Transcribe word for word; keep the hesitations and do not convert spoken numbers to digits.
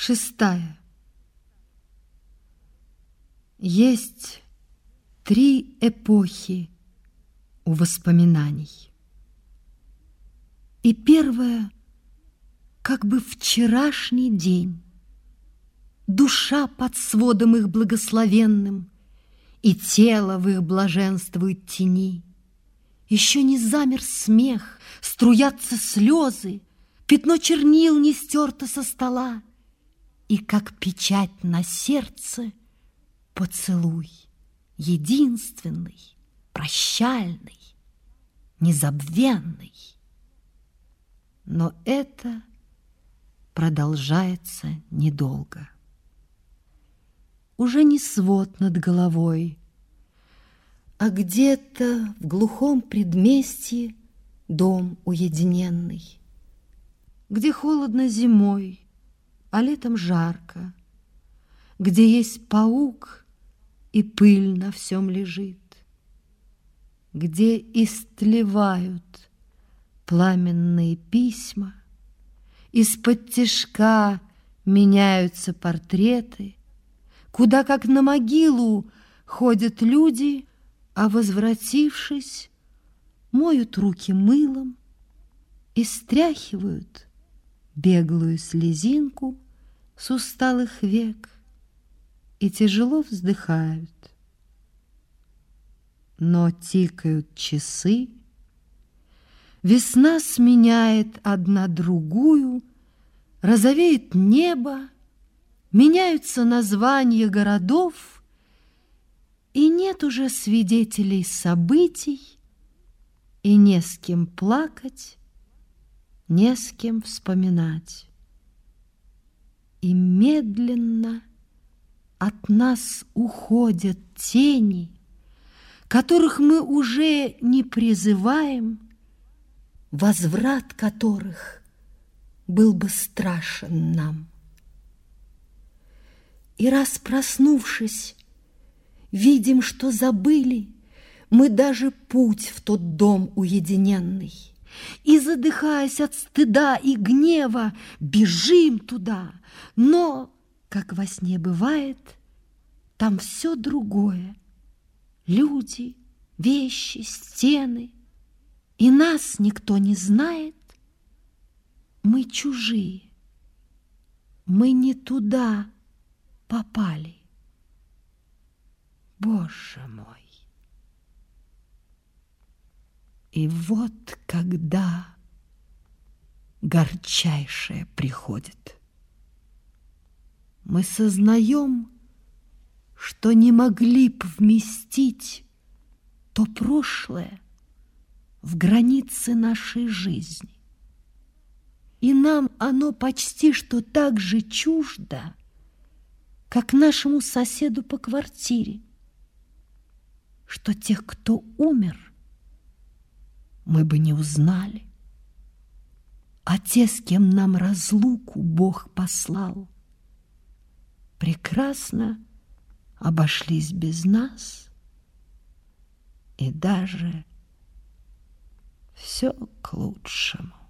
Шестая. Есть три эпохи у воспоминаний. И первая, как бы вчерашний день, душа под сводом их благословенным, и тело в их блаженствует тени. Еще не замер смех, струятся слезы, пятно чернил не стерто со стола, и, как печать на сердце, поцелуй единственный, прощальный, незабвенный. Но это продолжается недолго. Уже не свод над головой, а где-то в глухом предместье дом уединенный, где холодно зимой, а летом жарко, где есть паук и пыль на всем лежит, где истлевают пламенные письма, из-под тишка меняются портреты, куда, как на могилу, ходят люди, а, возвратившись, моют руки мылом и стряхивают беглую слезинку с усталых век и тяжело вздыхают. Но тикают часы, весна сменяет одна другую, розовеет небо, меняются названия городов, и нет уже свидетелей событий, и не с кем плакать, не с кем вспоминать. И медленно от нас уходят тени, которых мы уже не призываем, возврат которых был бы страшен нам. И раз проснувшись, видим, что забыли мы даже путь в тот дом уединенный, и, задыхаясь от стыда и гнева, бежим туда, но, как во сне бывает, там все другое: люди, вещи, стены, и нас никто не знает. Мы чужие, мы не туда попали. Боже мой! И вот когда горчайшее приходит, мы сознаем, что не могли б вместить то прошлое в границы нашей жизни. И нам оно почти что так же чуждо, как нашему соседу по квартире, что тех, кто умер, мы бы не узнали, а те, с кем нам разлуку Бог послал, прекрасно обошлись без нас, и даже все к лучшему.